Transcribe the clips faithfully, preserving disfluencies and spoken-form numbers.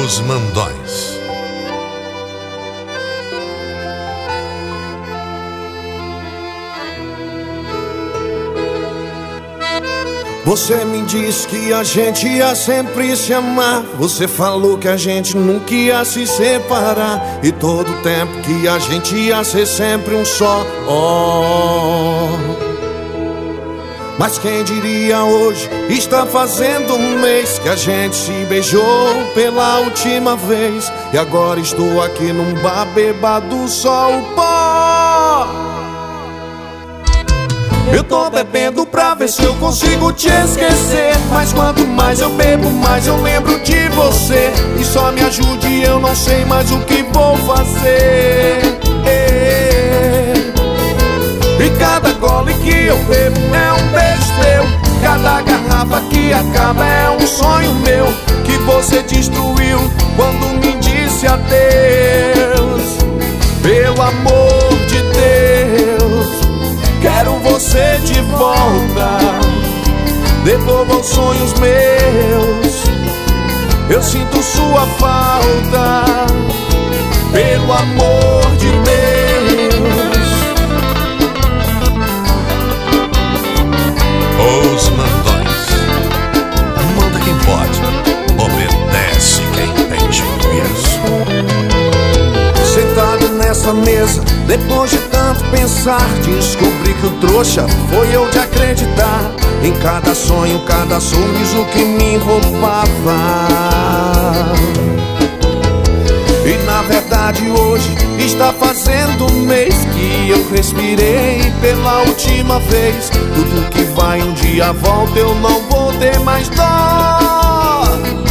Os Mandões. Você me disse que a gente ia sempre se amar. Você falou que a gente nunca ia se separar. E todo tempo que a gente ia ser sempre um só. Oh. Mas quem diria hoje, está fazendo um mês que a gente se beijou pela última vez. E agora estou aqui num bar bebado só o pó. Eu tô bebendo pra ver se eu consigo te esquecer. Mas quanto mais eu bebo, mais eu lembro de você. E só me ajude, eu não sei mais o que vou fazer. E cada gole que eu bebo é um beijo teu. Cada garrafa que acaba é um sonho meu, que você destruiu quando me disse adeus. Pelo amor de Deus, quero você de volta. Devolva os sonhos meus, eu sinto sua falta. Pelo amor de Deus. Os Mandões. Manda quem pode, obedece quem tem juízo. Sentado nessa mesa, depois de tanto pensar, descobri que o trouxa foi eu de acreditar em cada sonho, cada sorriso que me roubava. E na verdade hoje está fazendo um mês que eu respirei pela última vez. Tudo que vai um dia volta, eu não vou ter mais dó.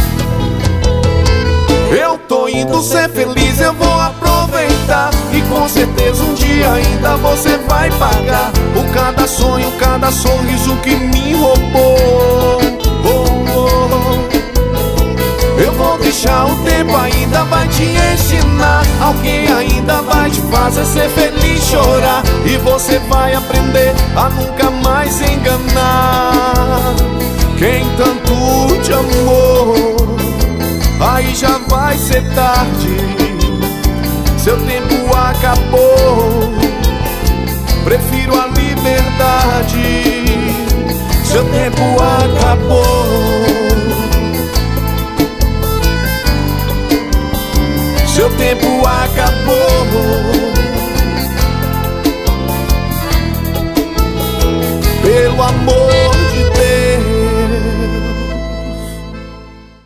Eu tô indo ser feliz, eu vou aproveitar. E com certeza um dia ainda você vai pagar por cada sonho, cada sorriso que me roubou. Oh, oh. Eu vou deixar o tempo, ainda vai te ensinar. Alguém ainda vai te fazer ser feliz, chorar. E você vai aprender a nunca mais enganar quem tanto te amou. Aí já vai ser tarde, seu tempo acabou. Prefiro a liberdade, seu tempo acabou.